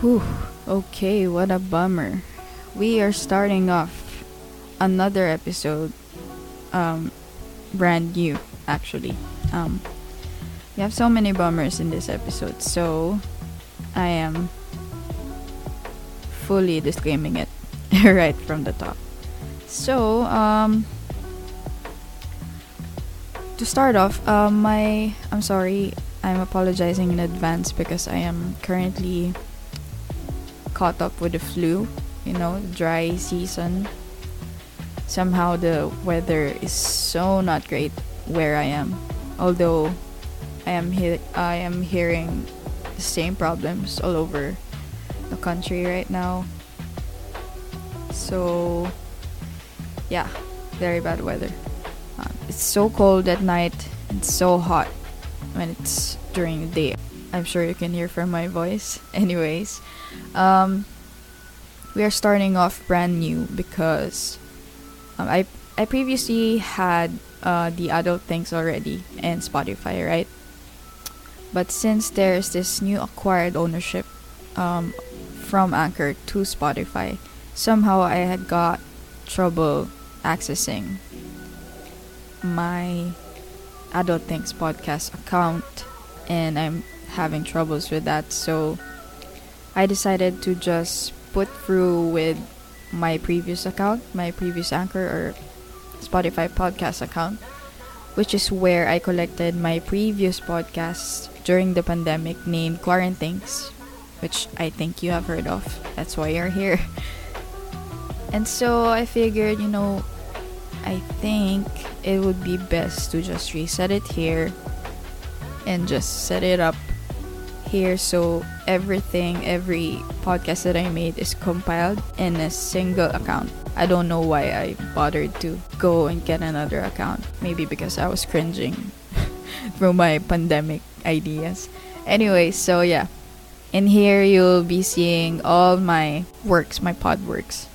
Whew. Okay, what a bummer. We are starting off another episode, um, brand new, actually. Um, we have so many bummers in this episode, so I am fully disclaiming it right from the top. So, to start off, I'm sorry, I'm apologizing in advance because I am currently caught up with the flu, dry season. Somehow the weather is so not great where I am. Although I am hearing the same problems all over the country right now. So yeah, very bad weather. It's so cold at night. It's so hot when it's during the day. I'm sure you can hear from my voice. Anyways, we are starting off brand new because I previously had the adult things already and Spotify, right? But since there's this new acquired ownership from Anchor to Spotify, somehow I had got trouble accessing my Adult Things podcast account, and I'm having troubles with that. So I decided to just put through with my previous account, my previous Anchor or Spotify podcast account, which is where I collected my previous podcasts during the pandemic named Quarantines, which I think you have heard of. That's why you're here. And so I figured, I think it would be best to just reset it here and just set it up here so every podcast that I made is compiled in a single account. I don't know why I bothered to go and get another account. Maybe because I was cringing from my pandemic ideas. Anyway, so yeah. In here you'll be seeing all my works, my pod works.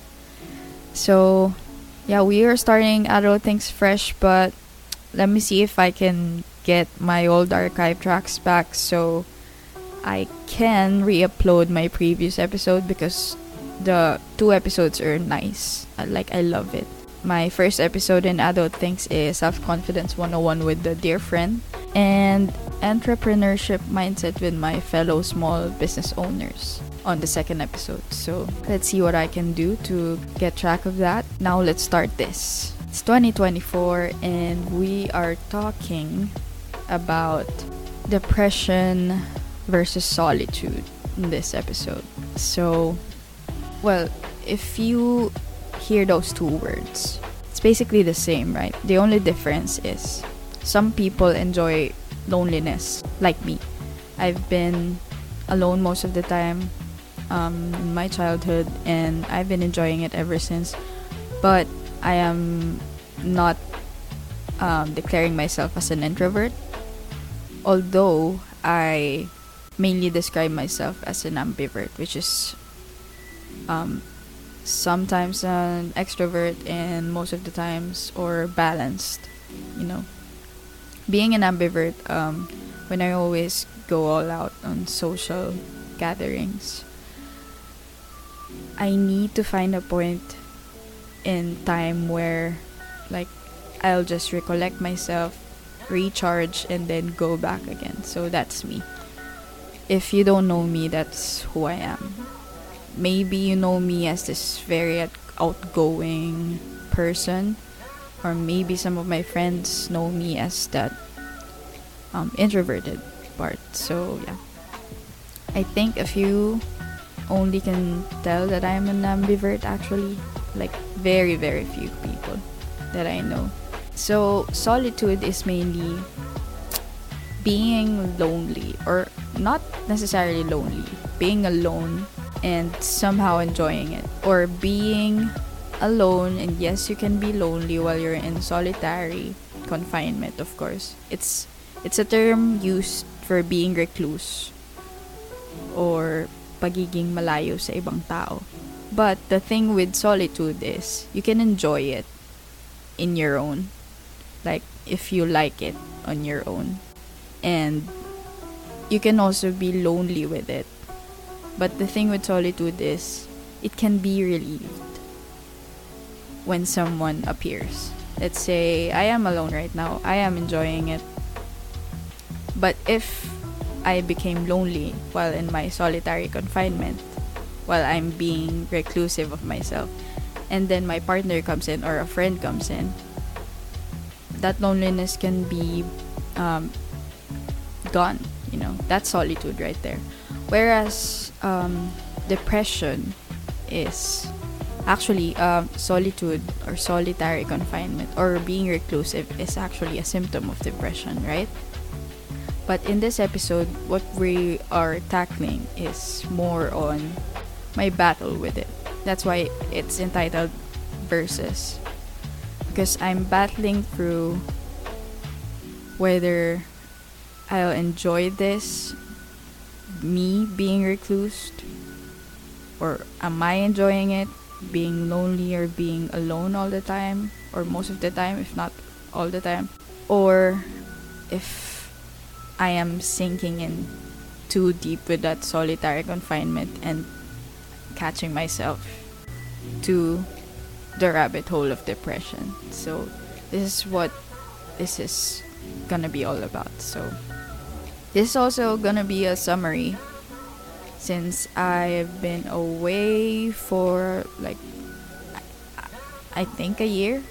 So yeah, we are starting Adult Things fresh, but let me see if I can get my old archive tracks back so I can re-upload my previous episode because the two episodes are nice. I love it. My first episode in Adult Things is Self-Confidence 101 with the dear friend and Entrepreneurship Mindset with my fellow small business owners on the second episode. So let's see what I can do to get track of that. Now let's start this. It's 2024 and we are talking about depression versus solitude in this episode. So, well, if you hear those two words, it's basically the same, right? The only difference is some people enjoy loneliness, like me. I've been alone most of the time in my childhood, and I've been enjoying it ever since. But I am not declaring myself as an introvert, although I mainly describe myself as an ambivert, which is sometimes an extrovert and most of the times or balanced, being an ambivert, when I always go all out on social gatherings, I need to find a point in time where I'll just recollect myself, recharge, and then go back again. So that's me. If you don't know me, that's who I am. Maybe you know me as this very outgoing person, or maybe some of my friends know me as that introverted part. So yeah, I think a few only can tell that I'm an ambivert, actually, very very few people that I know. So solitude is mainly being lonely, or not necessarily lonely, being alone and somehow enjoying it, or being alone. And yes, you can be lonely while you're in solitary confinement, of course. It's a term used for being recluse or pagiging malayo sa ibang tao. But the thing with solitude is you can enjoy it in your own, if you like it on your own, and you can also be lonely with it But the thing with solitude is it can be relieved when someone appears. Let's say I am alone right now. I am enjoying it. But if I became lonely while in my solitary confinement, while I'm being reclusive of myself, and then my partner comes in or a friend comes in, that loneliness can be gone. That's solitude right there. Whereas depression is actually solitude or solitary confinement or being reclusive is actually a symptom of depression, right? But in this episode, what we are tackling is more on my battle with it. That's why it's entitled Versus. Because I'm battling through whether I'll enjoy this, me being reclused, or am I enjoying it, being lonely or being alone all the time, or most of the time, if not all the time, or if I am sinking in too deep with that solitary confinement and catching myself to the rabbit hole of depression. So this is what this is gonna be all about. So this is also gonna be a summary since I've been away for like I think a year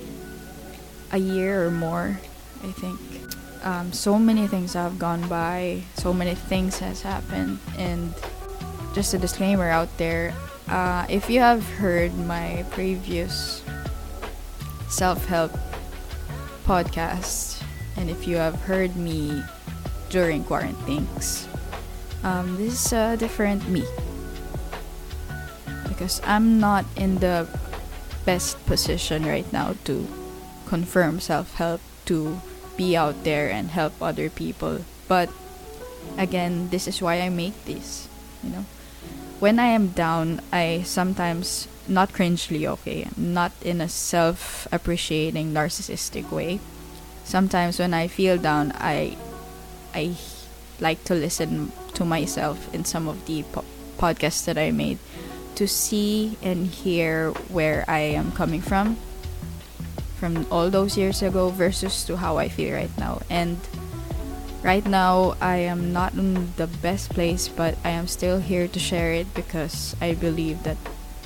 or more, I think. So many things have gone by, so many things has happened, and just a disclaimer out there, if you have heard my previous self-help podcast, and if you have heard me during quarantines, this is a different me, because I'm not in the best position right now to confirm self-help, to be out there and help other people. But again, this is why I make this, when I am down, I sometimes, not cringely, okay, not in a self-appreciating narcissistic way, sometimes when I feel down, I like to listen to myself in some of the podcasts that I made to see and hear where I am coming from all those years ago versus to how I feel right now. And right now, I am not in the best place, but I am still here to share it because I believe that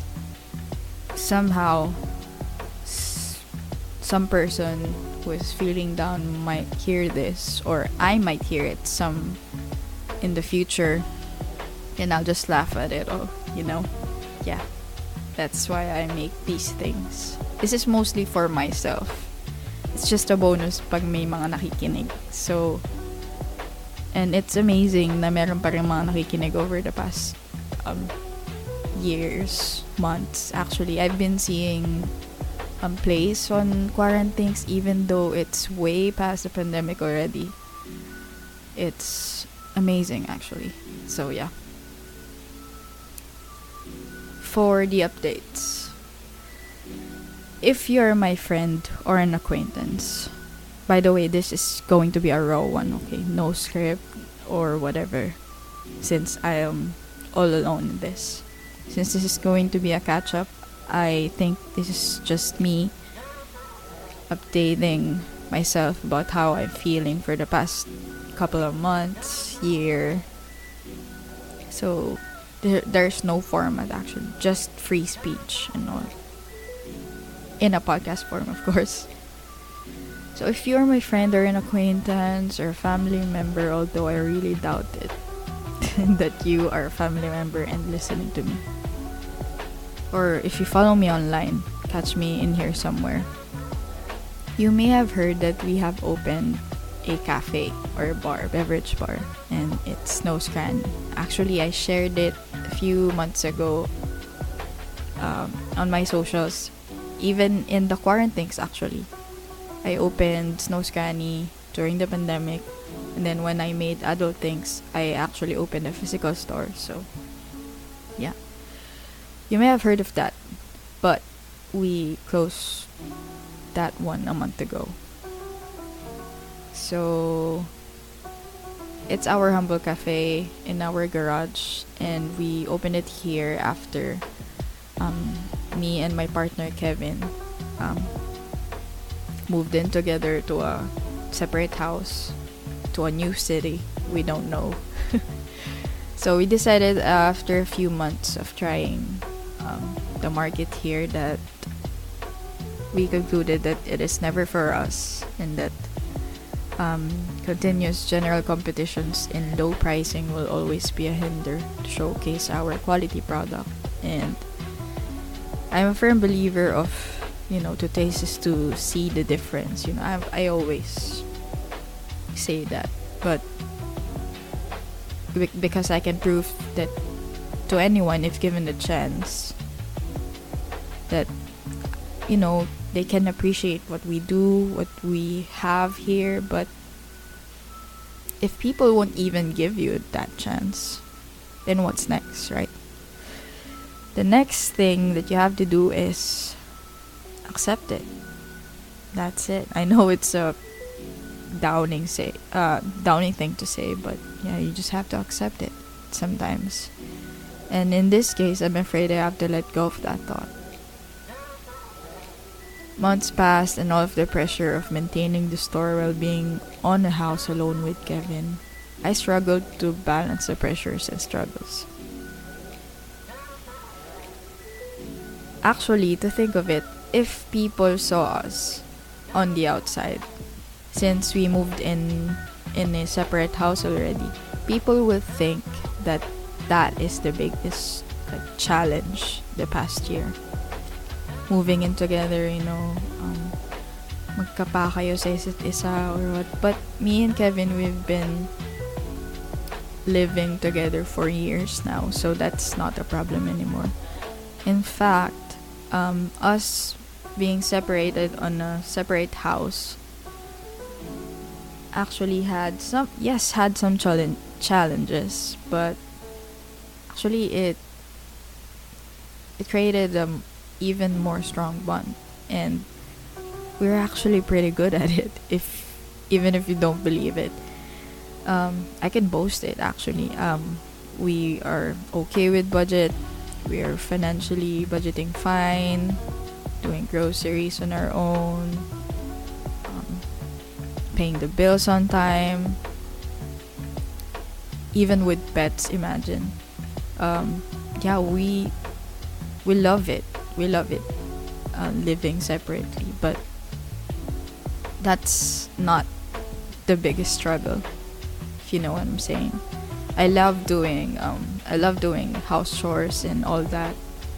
somehow some person who is feeling down might hear this, or I might hear it some in the future, and I'll just laugh at it all, Yeah, that's why I make these things. This is mostly for myself. It's just a bonus pag may mga nakikinig. So, and it's amazing na meron pa rin mga nakikinig over the past years, months. Actually, I've been seeing plays on quarantines even though it's way past the pandemic already. It's amazing actually. So yeah. For the updates, if you're my friend or an acquaintance, by the way, this is going to be a raw one, okay? No script or whatever, since I am all alone in this. Since this is going to be a catch-up, I think this is just me updating myself about how I'm feeling for the past couple of months, year. So, there's no format actually, just free speech and all. In a podcast form, of course. So if you're my friend or an acquaintance or a family member, although I really doubt it, that you are a family member and listening to me. Or if you follow me online, catch me in here somewhere. You may have heard that we have opened a cafe or a bar, beverage bar, and it's Nose Cranny. Actually, I shared it a few months ago on my socials. Even in the quarantines, actually. I opened Snow Scanny during the pandemic. And then when I made Adult Things, I actually opened a physical store. So, yeah. You may have heard of that. But we closed that one a month ago. So, it's our humble cafe in our garage, and we opened it here after um, me and my partner Kevin um, moved in together to a separate house, to a new city we don't know. So we decided after a few months of trying the market here that we concluded that it is never for us, and that continuous general competitions in low pricing will always be a hinder to showcase our quality product. And I'm a firm believer of, to taste is to see the difference. I always say that, but because I can prove that to anyone if given the chance that they can appreciate what we do, what we have here. But if people won't even give you that chance, then what's next, right? The next thing that you have to do is accept it. That's it. I know it's a downing thing to say, but yeah, you just have to accept it sometimes. And in this case, I'm afraid I have to let go of that thought. Months passed, and all of the pressure of maintaining the store while being on a house alone with Kevin, I struggled to balance the pressures and struggles. Actually, to think of it, if people saw us on the outside, since we moved in a separate house already, people will think that that is the biggest challenge the past year. Moving in together, magkapa kayo sa isa't isa or what. But me and Kevin, we've been living together for years now, so that's not a problem anymore. In fact, us being separated on a separate house actually had some challenges, but actually it created even more strong bond, and we're actually pretty good at it, even if you don't believe it. I can boast it actually. We are okay with budget. We are financially budgeting fine, doing groceries on our own, paying the bills on time, even with pets. Imagine. Yeah, we love it. We love it, living separately. But that's not the biggest struggle, if you know what I'm saying. I love doing house chores and all that,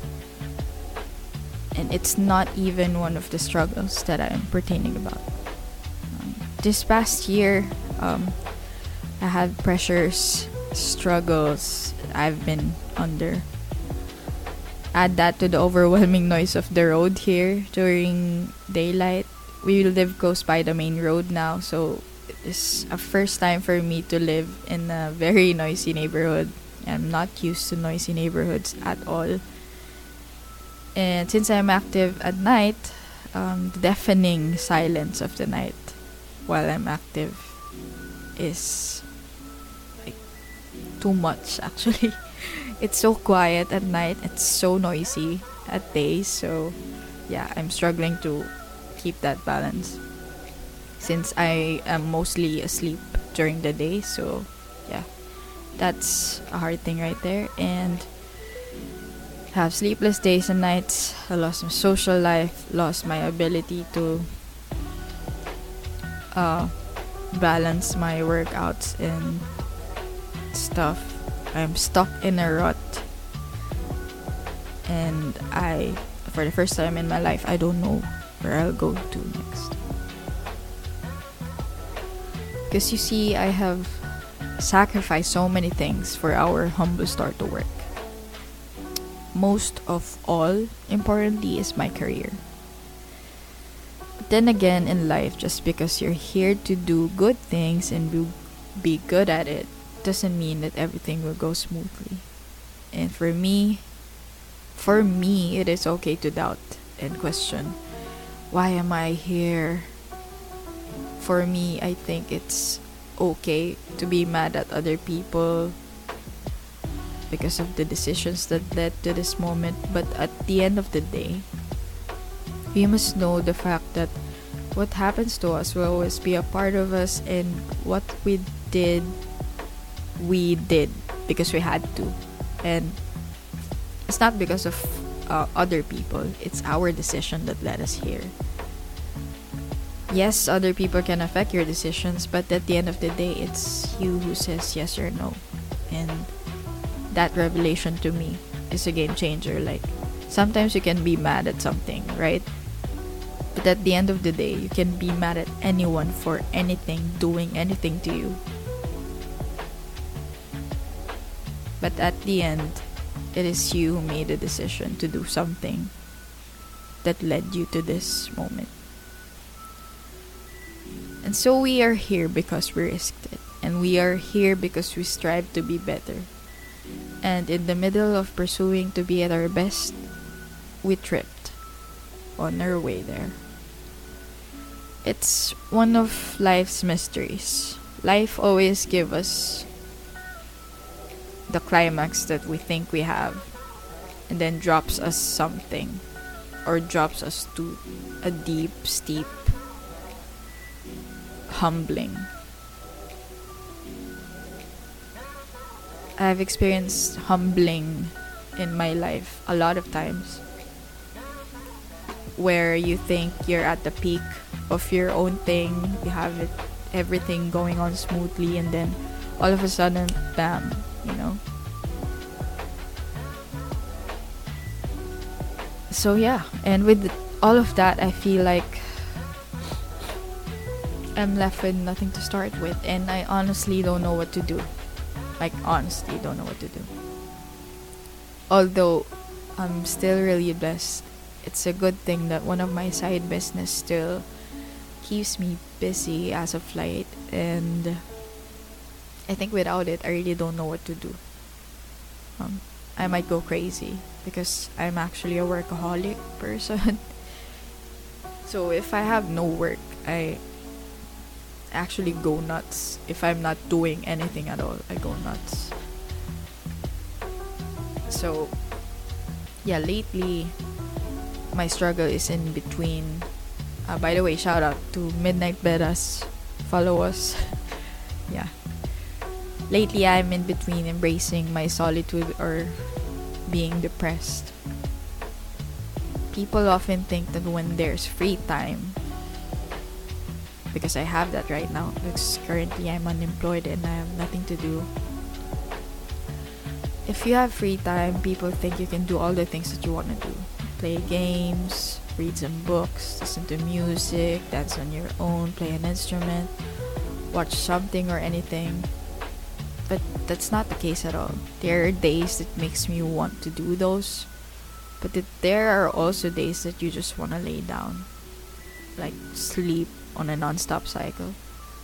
and it's not even one of the struggles that I'm pertaining about. This past year, I had pressures, struggles I've been under. Add that to the overwhelming noise of the road here during daylight. We live close by the main road now, so it's a first time for me to live in a very noisy neighborhood. I'm not used to noisy neighborhoods at all. And since I'm active at night, the deafening silence of the night while I'm active is like too much actually. It's so quiet at night, it's so noisy at day, so yeah, I'm struggling to keep that balance since I am mostly asleep during the day. So yeah, that's a hard thing right there. And have sleepless days and nights. I lost my social life, lost my ability to balance my workouts and stuff. I'm stuck in a rut, and for the first time in my life, I don't know where I'll go to next. Because you see, I have sacrificed so many things for our humble store to work. Most of all, importantly, is my career. But then again, in life, just because you're here to do good things and be good at it, doesn't mean that everything will go smoothly. And for me, it is okay to doubt and question, why am I here? For me, I think it's okay to be mad at other people because of the decisions that led to this moment, but at the end of the day, we must know the fact that what happens to us will always be a part of us, and what did, we did because we had to. And it's not because of other people, it's our decision that led us here. Yes, other people can affect your decisions, but at the end of the day, it's you who says yes or no. And that revelation to me is a game changer. Like, sometimes you can be mad at something, right? But at the end of the day, you can be mad at anyone for anything, doing anything to you. But at the end, it is you who made a decision to do something that led you to this moment. And so we are here because we risked it. And we are here because we strive to be better. And in the middle of pursuing to be at our best, we tripped on our way there. It's one of life's mysteries. Life always gives us the climax that we think we have, and then drops us something, or drops us to a deep, steep, humbling. I've experienced humbling in my life a lot of times, where you think you're at the peak of your own thing, you have everything going on smoothly, and then all of a sudden, bam, you know. So yeah, and with all of that, I feel like I'm left with nothing to start with, and I honestly don't know what to do. Like, honestly don't know what to do. Although I'm still really blessed, it's a good thing that one of my side business still keeps me busy as of late, and I think without it, I really don't know what to do. I might go crazy because I'm actually a workaholic person. So if I have no work, I actually go nuts. If I'm not doing anything at all, I go nuts. So yeah, lately my struggle is in between. By the way, shout out to Midnight Beras. Follow us. Yeah. Lately, I'm in between embracing my solitude or being depressed. People often think that when there's free time, because I have that right now, because currently I'm unemployed and I have nothing to do. If you have free time, people think you can do all the things that you want to do. Play games, read some books, listen to music, dance on your own, play an instrument, watch something or anything. But that's not the case at all. There are days that makes me want to do those, but there are also days that you just want to lay down, like sleep on a non-stop cycle.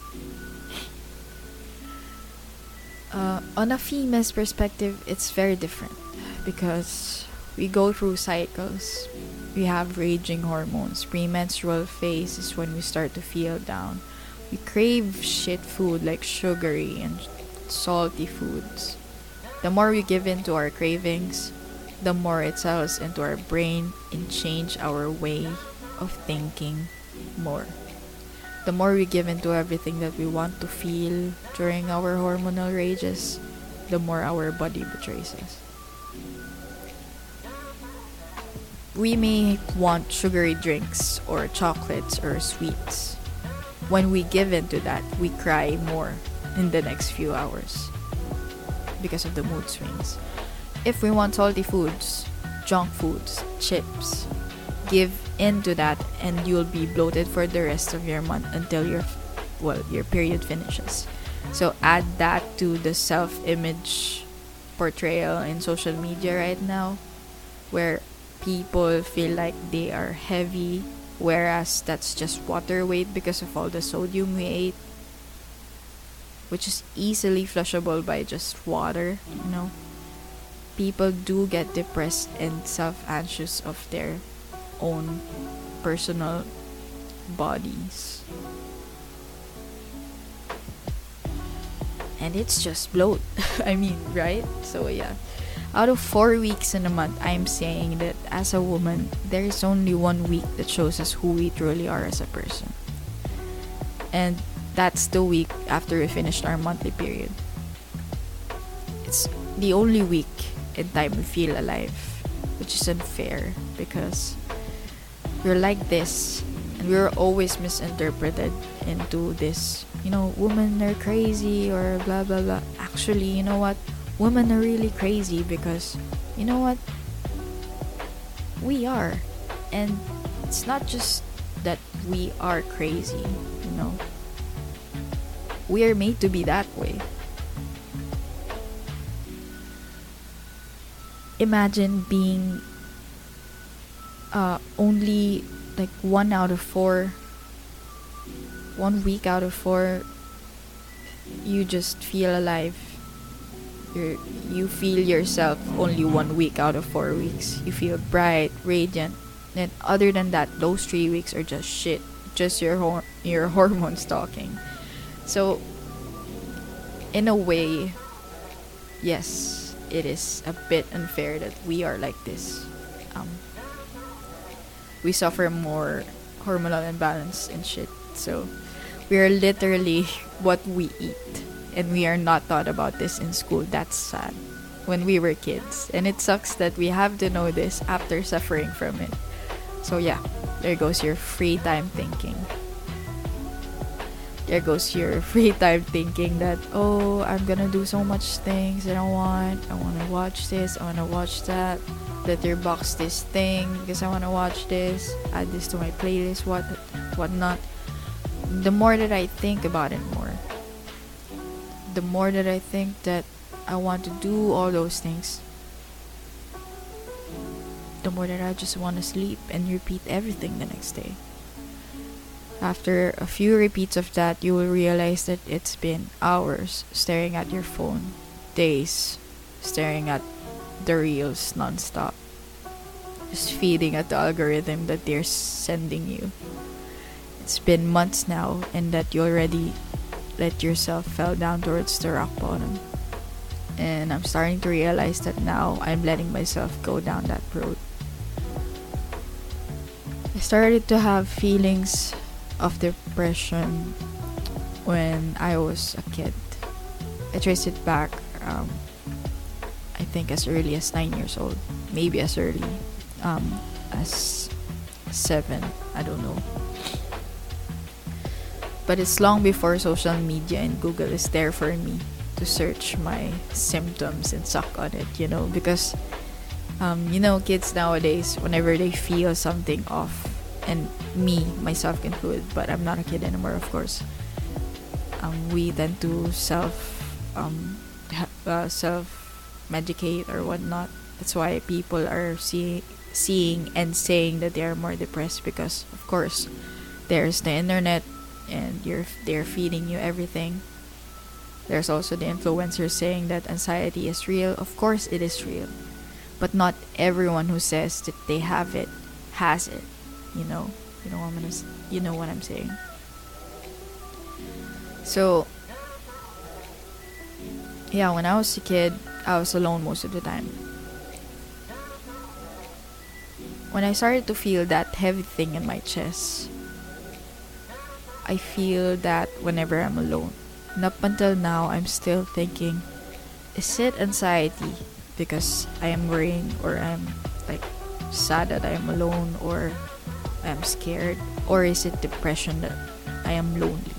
On a female's perspective, it's very different because we go through cycles. We have raging hormones. Premenstrual phase is when we start to feel down. We crave shit food like sugary and salty foods. The more we give in to our cravings, the more it settles into our brain and change our way of thinking more. The more we give into everything that we want to feel during our hormonal rages, the more our body betrays us. We may want sugary drinks or chocolates or sweets. When we give in to that, we cry more in the next few hours because of the mood swings. If we want salty foods, junk foods, chips, give into that and you'll be bloated for the rest of your month until your period finishes. So add that to the self-image portrayal in social media right now, where people feel like they are heavy, whereas that's just water weight because of all the sodium we ate, which is easily flushable by just water, you know. People do get depressed and self-anxious of their own personal bodies. And it's just bloat. I mean, right? So yeah. Out of 4 weeks in a month, I'm saying that as a woman, there is only 1 week that shows us who we truly are as a person. And that's the week after we finished our monthly period. It's the only week in time we feel alive, which is unfair because we're like this and we're always misinterpreted into this, women are crazy or blah blah blah. Actually, you know what? Women are really crazy because, you know what? We are. And it's not just that we are crazy, We are made to be that way. Imagine being only like 1 week out of 4, you just feel alive. You feel yourself only 1 week out of 4 weeks. You feel bright, radiant, and other than that, those 3 weeks are just shit. Just your hormones talking. So, in a way, yes, it is a bit unfair that we are like this. We suffer more hormonal imbalance and shit. So, we are literally what we eat. And we are not taught about this in school. That's sad. When we were kids. And it sucks that we have to know this after suffering from it. So yeah, there goes your free time thinking. There goes your free time thinking that, oh, I'm gonna do so much things that I want. I wanna watch this, I wanna watch that. Letterbox this thing because I wanna watch this. Add this to my playlist, whatnot. The more that I think about it more, the more that I think that I want to do all those things, the more that I just want to sleep and repeat everything the next day. After a few repeats of that, you will realize that it's been hours staring at your phone, days staring at the reels nonstop, just feeding at the algorithm that they're sending you. It's been months now, and that you already let yourself fell down towards the rock bottom. And I'm starting to realize that now I'm letting myself go down that road. I started to have feelings of depression when I was a kid. I traced it back, I think as early as 9 years old. Maybe as early as 7. I don't know. But it's long before social media and Google is there for me to search my symptoms and suck on it, because, kids nowadays, whenever they feel something off, and me, myself included, but I'm not a kid anymore, of course, we tend to self-medicate or whatnot. That's why people are seeing and saying that they are more depressed because, of course, there's the internet, and they're feeding you everything. There's also the influencers saying that anxiety is real. Of course it is real, but not everyone who says that they have it has it. You know what I'm saying. So yeah, when I was a kid, I was alone most of the time. When I started to feel that heavy thing in my chest, I feel that whenever I'm alone. And up until now, I'm still thinking, is it anxiety because I am worrying, or I'm like sad that I'm alone, or I'm scared, or is it depression that I am lonely?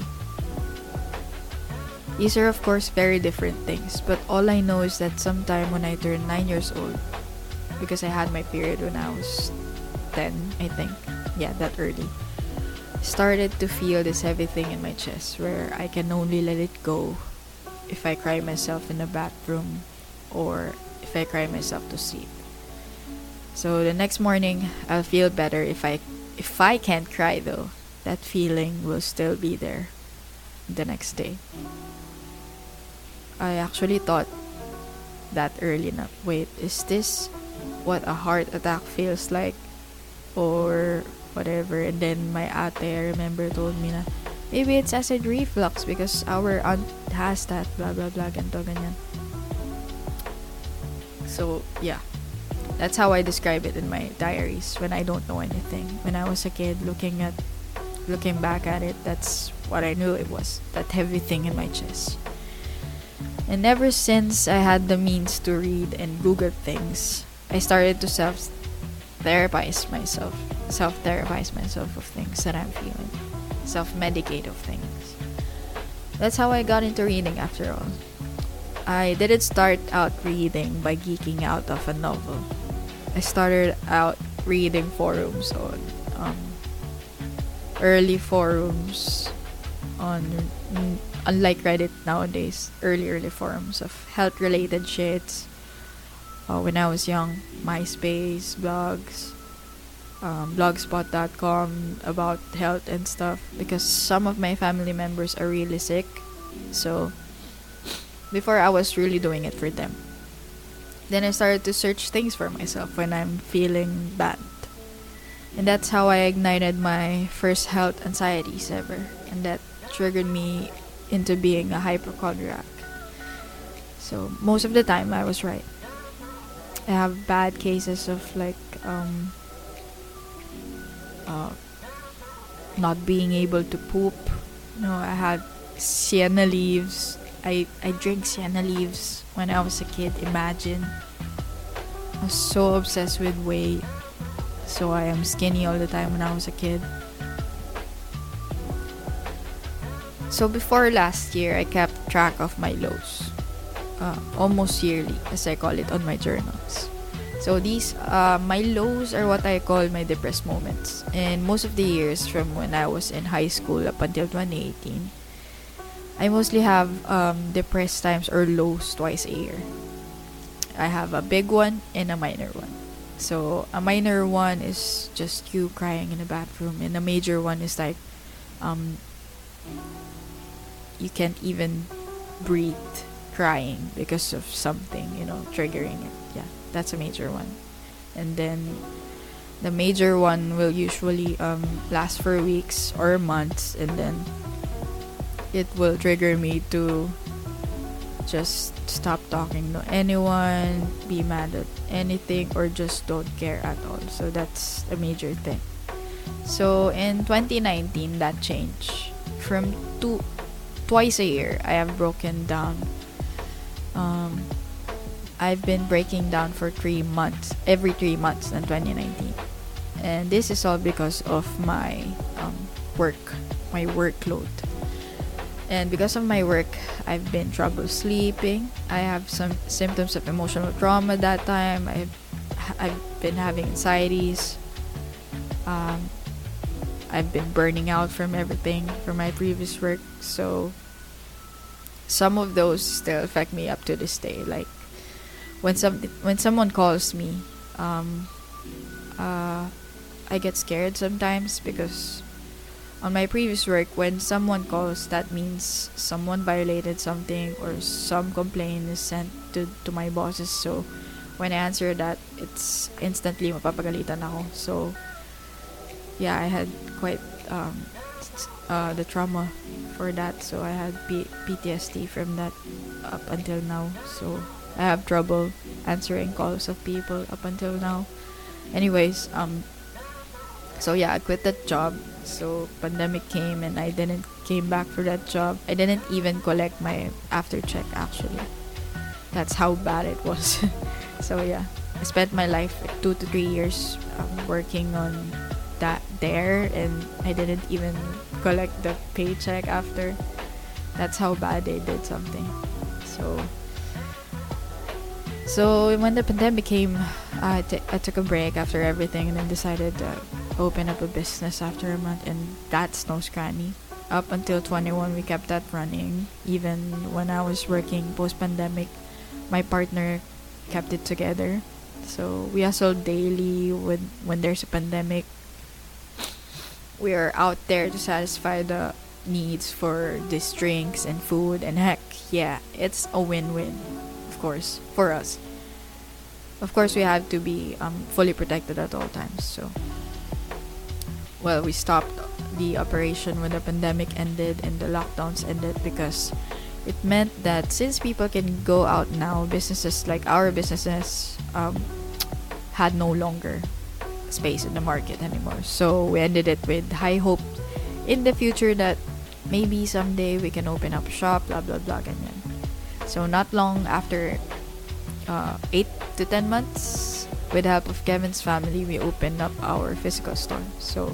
These are of course very different things, but all I know is that sometime when I turned 9 years old, because I had my period when I was 10, I think, yeah, that early, started to feel this heavy thing in my chest where I can only let it go if I cry myself in the bathroom or if I cry myself to sleep. So the next morning, I'll feel better if I can't cry though. That feeling will still be there the next day. I actually thought that early na, wait, is this what a heart attack feels like? Or whatever. And then my ate, I remember, told me na, Maybe it's acid reflux because our aunt has that, blah blah blah, ganto ganyan. So yeah, that's how I describe it in my diaries when I don't know anything. When I was a kid, looking back at it, that's what I knew it was, that heavy thing in my chest. And ever since I had the means to read and Google things, I started to self-therapize myself of things that I'm feeling, self-medicate of things. That's how I got into reading after all. I didn't start out reading by geeking out of a novel. I started out reading forums on early forums on unlike Reddit nowadays, early forums of health related shits. When I was young, MySpace, blogs, blogspot.com about health and stuff, because some of my family members are really sick. So before, I was really doing it for them. Then I started to search things for myself when I'm feeling bad. And that's how I ignited my first health anxieties ever. And that triggered me into being a hypochondriac. So most of the time I was right. I have bad cases of not being able to poop. I had sienna leaves. I drank sienna leaves when I was a kid. Imagine. I was so obsessed with weight. So I am skinny all the time when I was a kid. So before last year, I kept track of my lows. Almost yearly, as I call it on my journals. So these, my lows are what I call my depressed moments. And most of the years from when I was in high school up until 2018, I mostly have depressed times or lows twice a year. I have a big one and a minor one. So a minor one is just you crying in the bathroom, and a major one is like you can't even breathe crying because of something, triggering it. Yeah, that's a major one. And then the major one will usually last for weeks or months, and then it will trigger me to just stop talking to anyone, be mad at anything, or just don't care at all. So that's a major thing. So in 2019, that changed. From twice a year, I have broken down. I've been breaking down for 3 months, every 3 months in 2019. And this is all because of my my workload. And because of my work, I've been trouble sleeping. I have some symptoms of emotional trauma that time. I've been having anxieties. I've been burning out from everything from my previous work. So some of those still affect me up to this day. Like when someone calls me, I get scared sometimes because on my previous work, when someone calls, that means someone violated something or some complaint is sent to my bosses. So when I answer that, it's instantly mapapagalitan ako. So yeah, I had quite the trauma for that. So I had PTSD from that up until now. So I have trouble answering calls of people up until now. Anyways, so yeah, I quit that job. So pandemic came and I didn't came back for that job. I didn't even collect my after check actually. That's how bad it was. So yeah, I spent my life 2 to 3 years working on that there, and I didn't even collect the paycheck after. That's how bad they did something. So when the pandemic came, I took a break after everything and then decided to open up a business after a month, and that's Nose Cranny. Up until 21, we kept that running. Even when I was working post-pandemic, my partner kept it together. So we hustle daily when there's a pandemic. We are out there to satisfy the needs for these drinks and food, and heck, yeah, it's a win-win, of course, for us. Of course, we have to be fully protected at all times. So, well, we stopped the operation when the pandemic ended and the lockdowns ended, because it meant that since people can go out now, businesses like our businesses had no longer space in the market anymore. So we ended it with high hope in the future that maybe someday we can open up a shop, blah blah blah, ganyan. So not long after 8 to 10 months, with the help of Kevin's family, we opened up our physical store. So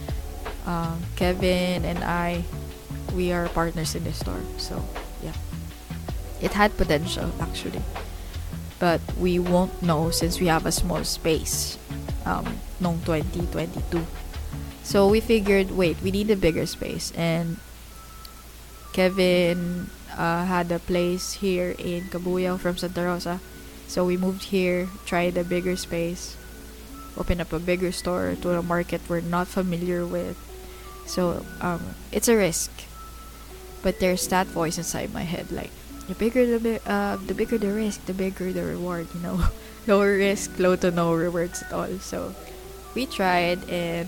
Kevin and I, we are partners in the store. So yeah, it had potential actually, but we won't know since we have a small space noong 2022. So we figured, wait, we need a bigger space, and Kevin had a place here in Cabuyao from Santa Rosa. So we moved here, tried a bigger space, opened up a bigger store to a market we're not familiar with. So it's a risk, but there's that voice inside my head like, the bigger the risk, the bigger the reward. Lower risk, low to no rewards at all. So we tried, and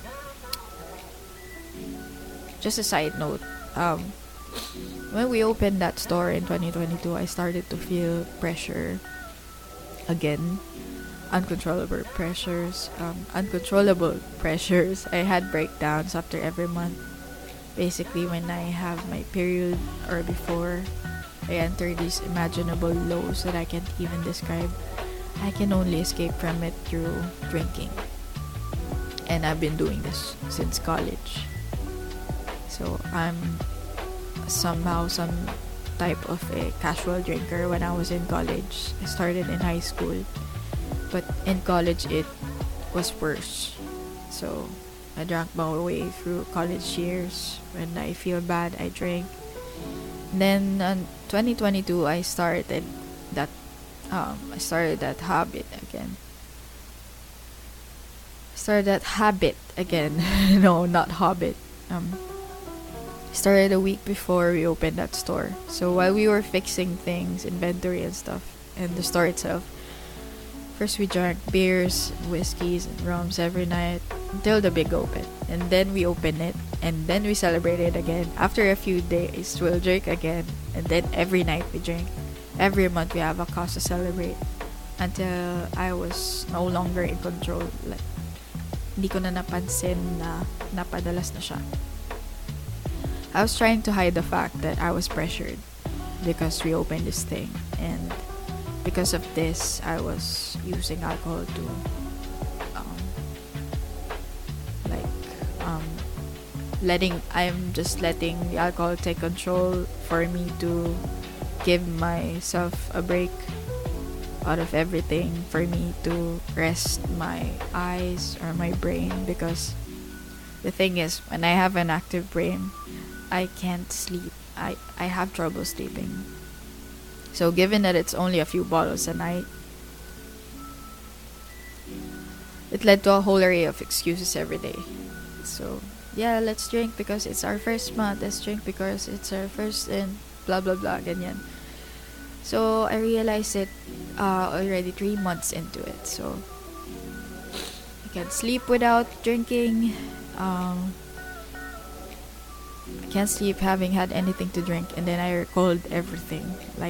just a side note, when we opened that store in 2022, I started to feel pressure again, uncontrollable pressures. I had breakdowns after every month. Basically, when I have my period or before I enter these imaginable lows that I can't even describe, I can only escape from it through drinking. And I've been doing this since college. So I'm somehow some type of a casual drinker when I was in college. I started in high school, but in college it was worse. So I drank my way through college years. When I feel bad, I drink. Then in 2022, I started that habit again. No, not hobbit. Started a week before we opened that store. So while we were fixing things, inventory and stuff, and the store itself, first we drank beers, whiskeys, and rums every night until the big open. And then we open it, and then we celebrated again. After a few days, we'll drink again, and then every night we drink. Every month we have a cause to celebrate, until I was no longer in control. Like, hindi ko na napansin na napadalas na siya. I was trying to hide the fact that I was pressured because we opened this thing, and because of this, I was using alcohol to I'm just letting the alcohol take control for me to give myself a break out of everything, for me to rest my eyes or my brain, because the thing is, when I have an active brain, I can't sleep. I have trouble sleeping. So given that it's only a few bottles a night, it led to a whole array of excuses every day. So yeah, let's drink because it's our first month. Let's drink because it's our first, and blah blah blah, ganyan. So I realized it already 3 months into it. So I can't sleep without drinking. I can't sleep having had anything to drink. And then I recalled everything. Like,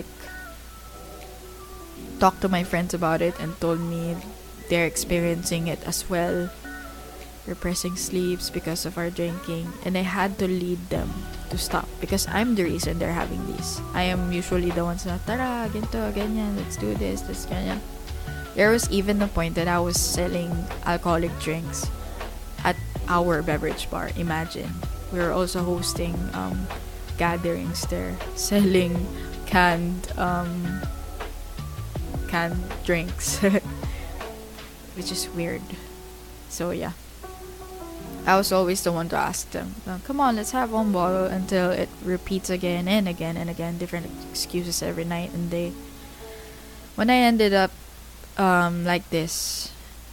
talked to my friends about it and told me they're experiencing it as well. Repressing sleeps because of our drinking. And I had to lead them to stop, because I'm the reason they're having these. I am usually the ones na, tara, ganito, ganyan, let's do this, ganyan. There was even the point that I was selling alcoholic drinks at our beverage bar. Imagine. We were also hosting gatherings there, selling canned drinks, which is weird. So yeah, I was always the one to ask them, come on, let's have one bottle, until it repeats again and again and again, different excuses every night and day. When I ended up like this,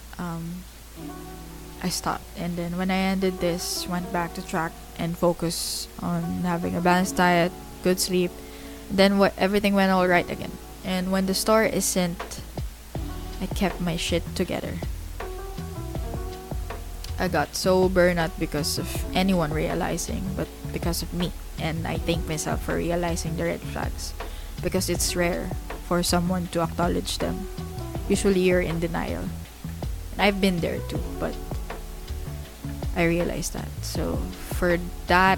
I stopped, and then when I ended this, went back to track and focus on having a balanced diet, good sleep. Then everything went all right again. And when the store isn't, I kept my shit together. I got sober not because of anyone realizing, but because of me. And I thank myself for realizing the red flags because it's rare for someone to acknowledge them. Usually you're in denial. And I've been there too, but I realized that. So for that,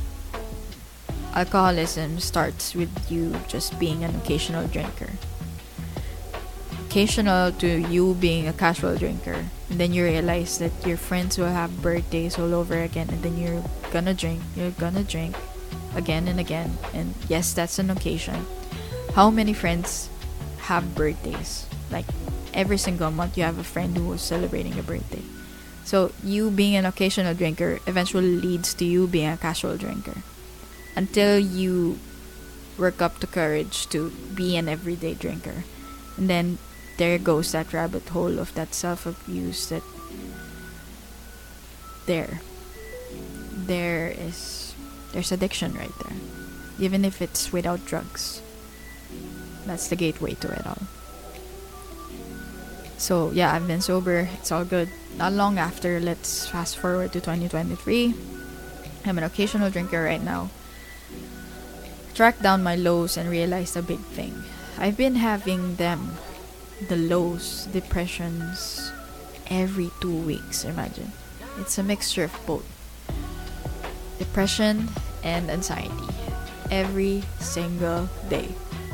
alcoholism starts with you just being an occasional drinker. Occasional to you being a casual drinker. And then you realize that your friends will have birthdays all over again, and then you're gonna drink again and again. And yes, that's an occasion. How many friends have birthdays? Like every single month you have a friend who is celebrating a birthday. So you being an occasional drinker eventually leads to you being a casual drinker until you work up the courage to be an everyday drinker. And then there goes that rabbit hole of that self-abuse that there's addiction right there. Even if it's without drugs. That's the gateway to it all. So yeah, I've been sober. It's all good. Not long after, let's fast forward to 2023. I'm an occasional drinker right now. Track down my lows and realized a big thing. I've been having them, the lows, depressions, every 2 weeks, imagine. It's a mixture of both. Depression and anxiety. Every single day.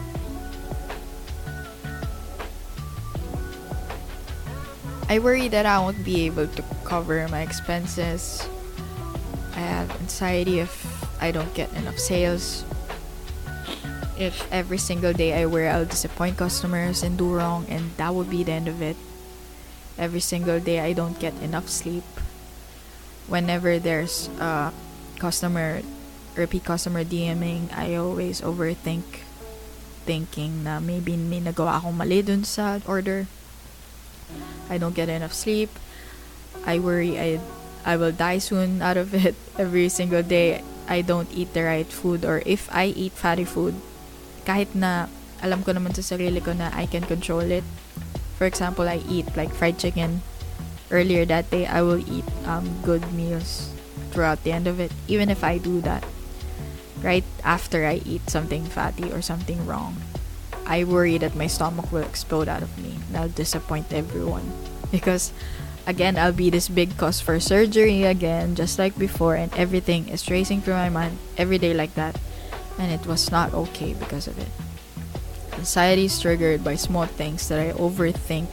I worry that I won't be able to cover my expenses. I have anxiety if I don't get enough sales. If every single day I worry I'll disappoint customers and do wrong, and that would be the end of it. Every single day I don't get enough sleep. Whenever there's a repeat customer DMing, I always overthink, thinking na maybe may nagawa akong mali dun sa order. I don't get enough sleep. I worry I will die soon out of it. Every single day I don't eat the right food, or if I eat fatty food, kahit na alam ko naman sa sarili ko na I can control it. For example, I eat like fried chicken earlier that day. I will eat good meals throughout the end of it, even if I do that right after I eat something fatty or something wrong. I worry that my stomach will explode out of me and I'll disappoint everyone, because again, I'll be this big cause for surgery again, just like before, and everything is racing through my mind every day like that, and it was not okay because of it. Anxiety is triggered by small things that I overthink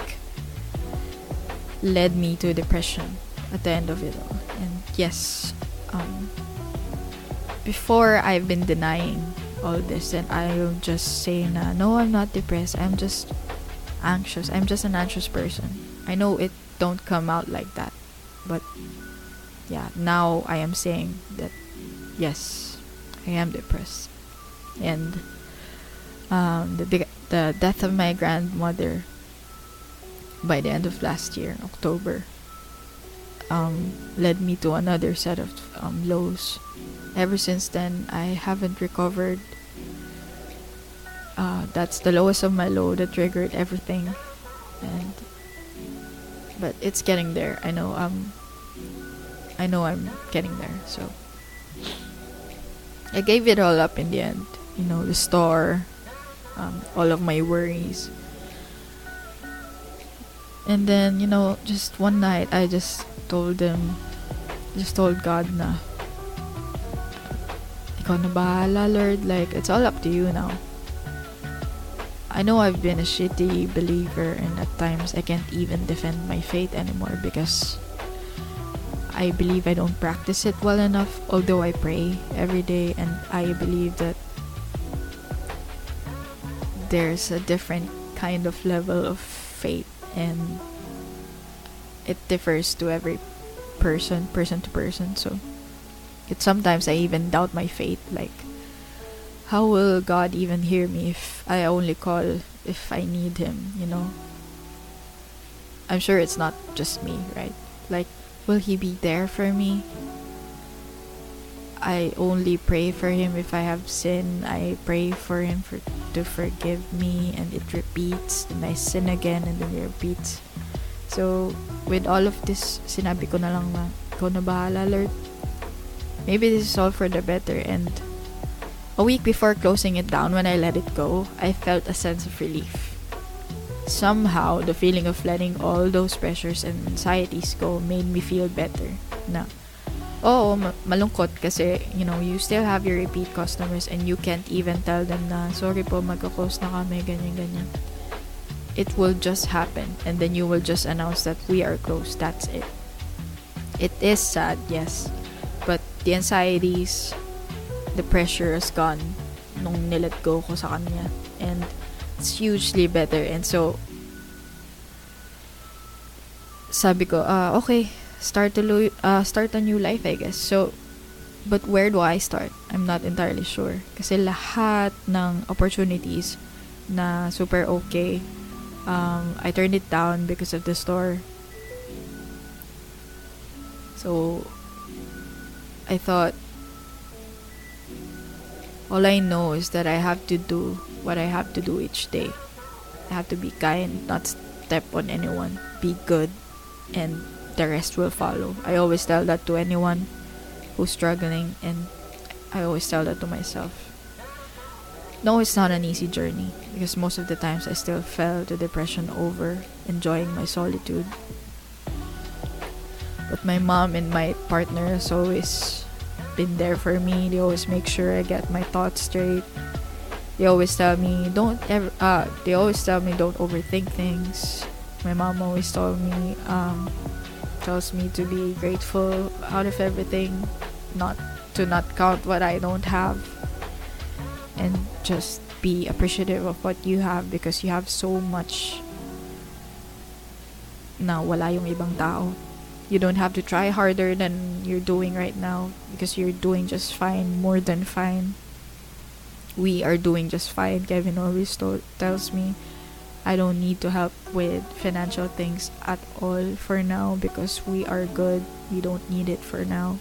led me to depression at the end of it all. And yes, before I've been denying all this, and I'll just say na, no, I'm not depressed, I'm just anxious, I'm just an anxious person. I know it don't come out like that, but yeah, now I am saying that yes, I am depressed. And the death of my grandmother by the end of last year, October, led me to another set of lows. Ever since then, I haven't recovered. That's the lowest of my low that triggered everything, but it's getting there. I know I'm getting there. So I gave it all up in the end. The store, all of my worries. And then, just one night, I just told God na, ikaw na bahala, Lord. Like, it's all up to you now. I know I've been a shitty believer, and at times I can't even defend my faith anymore because I believe I don't practice it well enough, although I pray every day, and I believe that there's a different kind of level of faith, and it differs to every person to person. So sometimes I even doubt my faith, like, how will God even hear me if I only call if I need him, I'm sure it's not just me, right? Like, will he be there for me? I only pray for him if I have sin. I pray for him to forgive me, and it repeats, and I sin again, and then it repeats. So, with all of this, sinabi ko na lang na, ikaw na bahala, Lord. Maybe this is all for the better. And a week before closing it down, when I let it go, I felt a sense of relief. Somehow, the feeling of letting all those pressures and anxieties go made me feel better. Na, malungkot kasi, you still have your repeat customers and you can't even tell them na, sorry po, magka-close na kami, ganyan. It will just happen, and then you will just announce that we are closed. That's it. It is sad, yes, but the anxieties, the pressure is gone nung nilet go ko sa kanya, and it's hugely better. And so sabi ko, okay, start a new life, I guess. So, but where do I start? I'm not entirely sure, kasi lahat ng opportunities na super okay, I turned it down because of the store. So I thought, all I know is that I have to do what I have to do each day. I have to be kind, not step on anyone, be good, and the rest will follow. I always tell that to anyone who's struggling, and I always tell that to myself. No, it's not an easy journey, because most of the times I still fell to depression over enjoying my solitude. But my mom and my partner has always been there for me. They always make sure I get my thoughts straight. They always tell me don't overthink things. My mom always tells me to be grateful out of everything, not count what I don't have, and just be appreciative of what you have, because you have so much na wala yung ibang tao. You don't have to try harder than you're doing right now, because you're doing just fine, more than fine. We are doing just fine. Kevin always tells me I don't need to help with financial things at all for now, because we are good. We don't need it for now.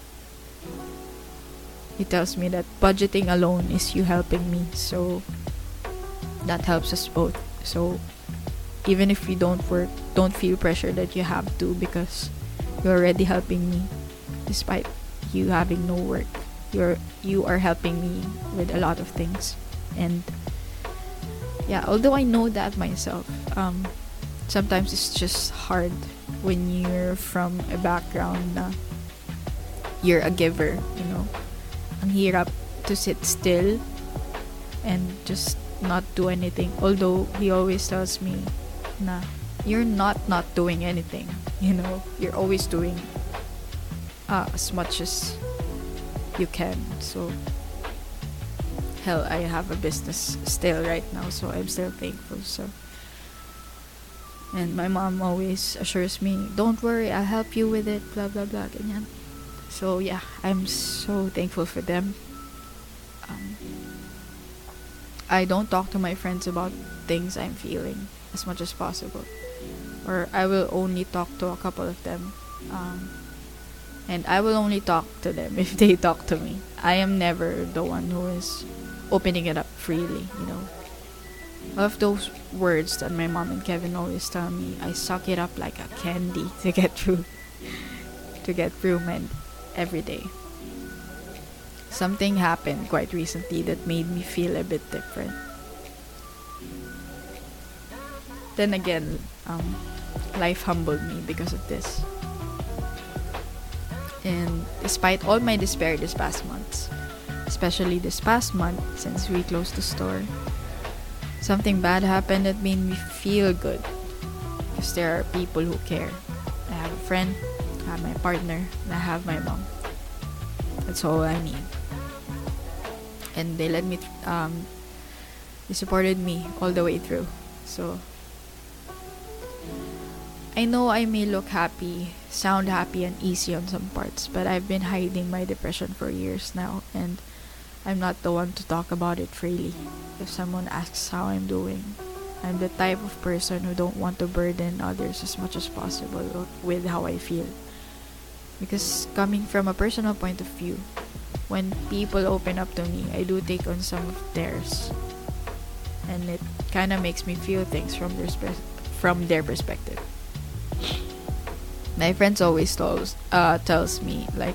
He tells me that budgeting alone is you helping me, so that helps us both. So even if you don't work, don't feel pressure that you have to, because you're already helping me despite you having no work. You are helping me with a lot of things. And yeah, although I know that myself, sometimes it's just hard when you're from a background na you're a giver, Ang hirap to sit still and just not do anything. Although he always tells me na you're not doing anything, you're always doing as much as you can. So hell, I have a business still right now, so I'm still thankful. So, and my mom always assures me, don't worry, I'll help you with it, blah blah blah, ganyan. So yeah, I'm so thankful for them. I don't talk to my friends about things I'm feeling as much as possible, or I will only talk to a couple of them, and I will only talk to them if they talk to me. I am never the one who is opening it up freely. All of those words that my mom and Kevin always tell me, I suck it up like a candy to get through my every day. Something happened quite recently that made me feel a bit different. Then again, life humbled me because of this. And despite all my despair this past months, especially this past month since we closed the store, something bad happened that made me feel good, because there are people who care. I have a friend, I have my partner, and I have my mom. That's all I need. And they let me they supported me all the way through. So I know I may look happy, sound happy and easy on some parts, but I've been hiding my depression for years now, and I'm not the one to talk about it freely. If someone asks how I'm doing, I'm the type of person who don't want to burden others as much as possible with how I feel. Because coming from a personal point of view, when people open up to me, I do take on some of theirs, and it kind of makes me feel things from their perspective. My friends always tells me, like,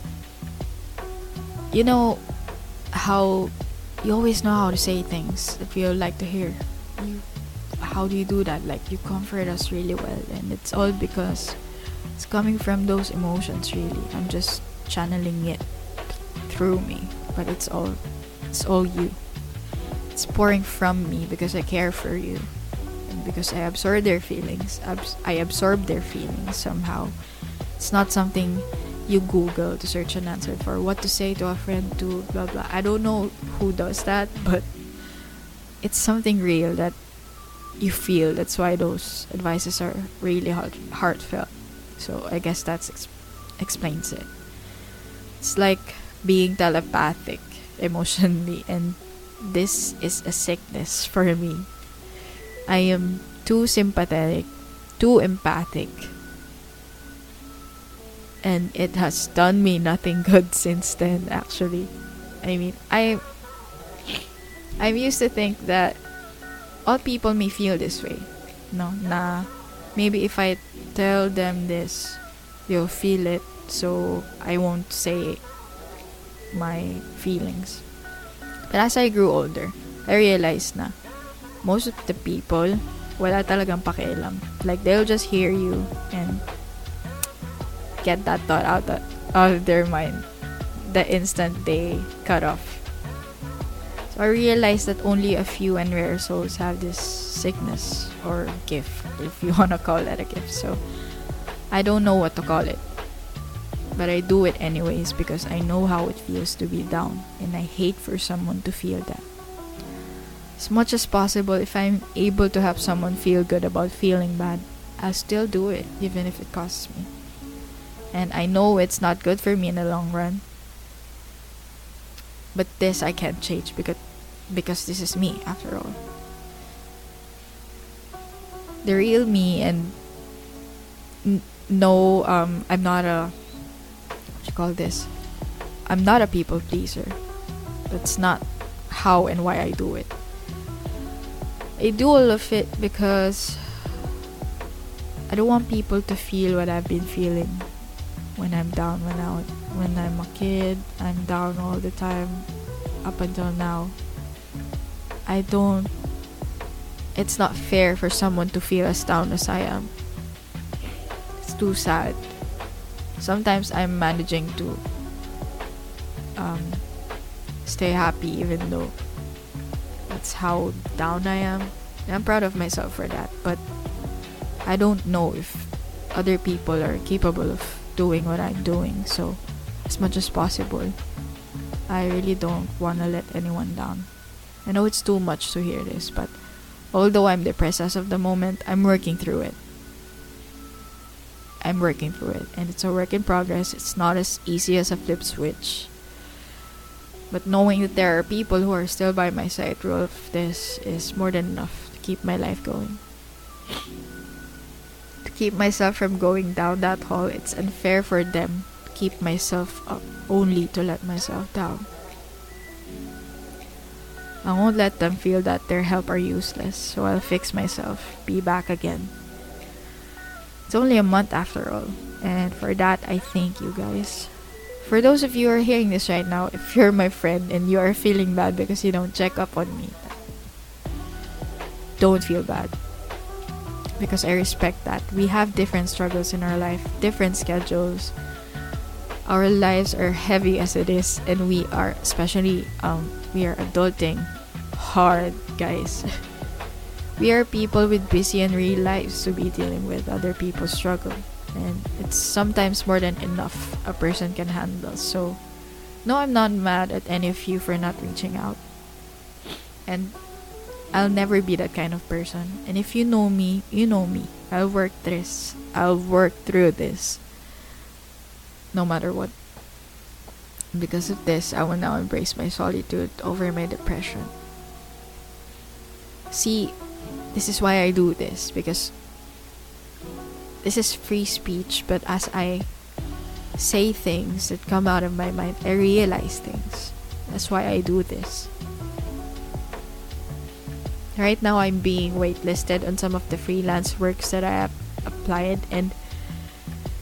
you know how you always know how to say things that we would like to hear. You, how do you do that? Like, you comfort us really well, and it's all because it's coming from those emotions. Really, I'm just channeling it through me, but it's all you. It's pouring from me because I care for you, and because I absorb their feelings. I absorb their feelings somehow. It's not something you Google to search an answer for what to say to a friend to blah blah. I don't know who does that, but it's something real that you feel. That's why those advices are really heartfelt. So I guess that explains it. It's like being telepathic emotionally, and this is a sickness for me. I am too sympathetic, too empathic, and it has done me nothing good since then, actually. I mean, I'm used to think that all people may feel this way. No, nah. Maybe if I tell them this, they'll feel it, so I won't say my feelings. But as I grew older, I realized na most of the people, wala talagang pakialam. Like, they'll just hear you and get that thought out of their mind the instant they cut off. So I realized that only a few and rare souls have this sickness or gift, if you wanna call that a gift. So I don't know what to call it, but I do it anyways because I know how it feels to be down, and I hate for someone to feel that. As much as possible, if I'm able to help someone feel good about feeling bad, I'll still do it, even if it costs me. And I know it's not good for me in the long run. But this I can't change because this is me, after all. The real me, and no, I'm not a, what you call this? I'm not a people pleaser. That's not how and why I do it. I do all of it because I don't want people to feel what I've been feeling when I'm down. When I'm a kid, I'm down all the time up until now. It's not fair for someone to feel as down as I am. It's too sad. Sometimes I'm managing to stay happy even though that's how down I am. And I'm proud of myself for that, but I don't know if other people are capable of doing what I'm doing. So as much as possible, I really don't want to let anyone down. I know it's too much to hear this, but although I'm depressed as of the moment, I'm working through it. And it's a work in progress. It's not as easy as a flip switch. But knowing that there are people who are still by my side through all of this is more than enough to keep my life going. To keep myself from going down that hole, it's unfair for them to keep myself up only to let myself down. I won't let them feel that their help are useless, so I'll fix myself, be back again. It's only a month after all, and for that I thank you guys. For those of you who are hearing this right now, if you're my friend and you are feeling bad because you don't check up on me, don't feel bad. Because I respect that. We have different struggles in our life, different schedules. Our lives are heavy as it is, and we are, especially, we are adulting hard, guys. We are people with busy and real lives to be dealing with other people's struggle. And it's sometimes more than enough a person can handle. So, no, I'm not mad at any of you for not reaching out. And I'll never be that kind of person. And if you know me, you know me. I'll work through this. No matter what. Because of this, I will now embrace my solitude over my depression. See, this is why I do this. Because this is free speech, but as I say things that come out of my mind, I realize things. That's why I do this. Right now, I'm being waitlisted on some of the freelance works that I have applied, and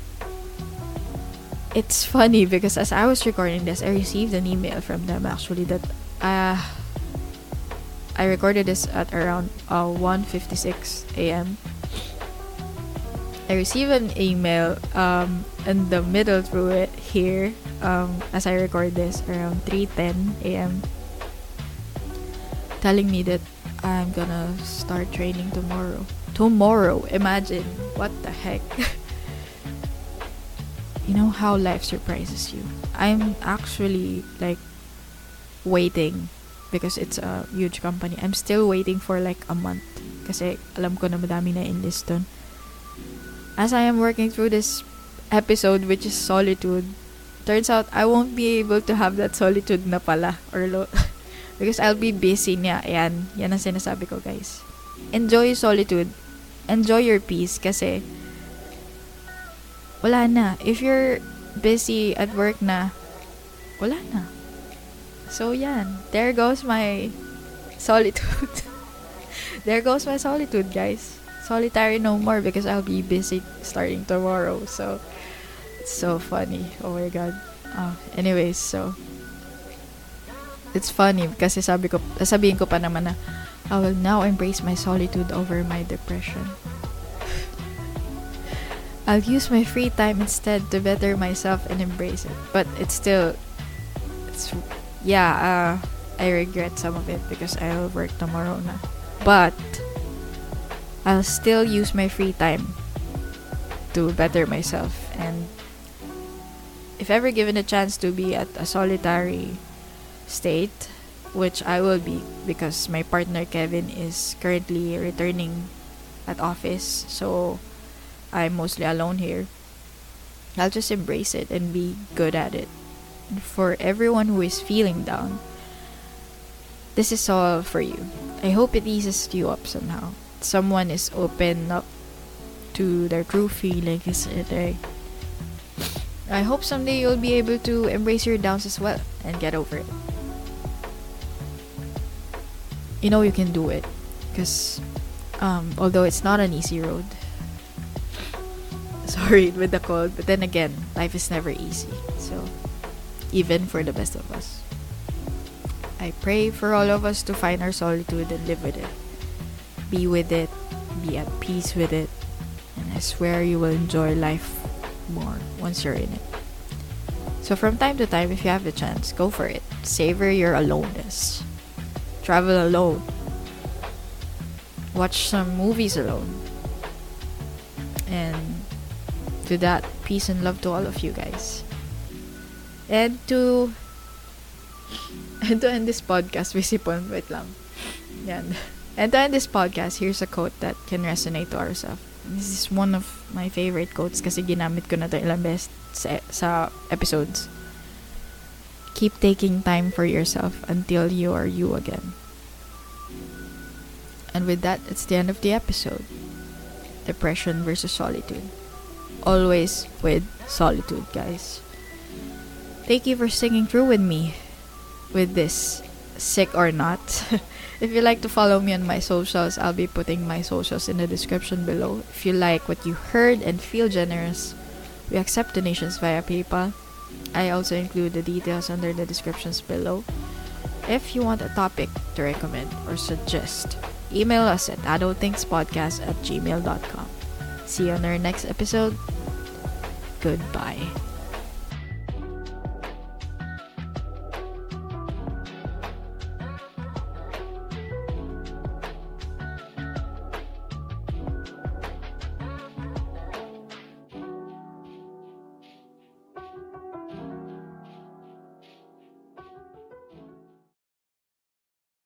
it's funny because as I was recording this, I received an email from them actually that I recorded this at around 1:56 a.m. I received an email in the middle through it here as I record this around 3:10 a.m. telling me that I'm gonna start training tomorrow. Tomorrow, imagine. What the heck? You know how life surprises you. I'm actually like waiting because it's a huge company. I'm still waiting for like a month kasi alam ko na madami na enlist dun. As I am working through this episode, which is solitude, turns out I won't be able to have that solitude na pala because I'll be busy niya. Yan ang sinasabi ko, guys. Enjoy solitude. Enjoy your peace kasi wala na. If you're busy at work na, wala na. So, yan. There goes my solitude. There goes my solitude, guys. Solitary no more because I'll be busy starting tomorrow. So, it's so funny. Oh my God. Anyways, so, it's funny kasi sabihin ko pa naman na, I will now embrace my solitude over my depression. I'll use my free time instead to better myself and embrace it. But I regret some of it because I'll work tomorrow na. But I'll still use my free time to better myself. And if ever given a chance to be at a solitary state, which I will be because my partner Kevin is currently returning at office, so I'm mostly alone here, I'll just embrace it and be good at it. And for everyone who is feeling down, this is all for you. I hope it eases you up somehow. Someone is open up to their true feelings today. I hope someday you'll be able to embrace your downs as well and get over it. You know you can do it because although it's not an easy road, sorry with the cold, but then again, life is never easy. So, even for the best of us, I pray for all of us to find our solitude and live with it. Be with it, be at peace with it, and I swear you will enjoy life more once you're in it. So from time to time, if you have the chance, go for it. Savor your aloneness. Travel alone. Watch some movies alone. And to that, peace and love to all of you guys. And to end this podcast, visipon, wait lang. Yan. And to end this podcast, here's a quote that can resonate to ourselves. This is one of my favorite quotes kasi ginamit ko na ito ilang beses sa episodes. Keep taking time for yourself until you are you again. And with that, it's the end of the episode. Depression versus solitude. Always with solitude, guys. Thank you for sticking through with me with this, sick or not. If you like to follow me on my socials, I'll be putting my socials in the description below. If you like what you heard and feel generous, we accept donations via PayPal. I also include the details under the descriptions below. If you want a topic to recommend or suggest, email us at adultthinkspodcast@gmail.com. See you on our next episode. Goodbye.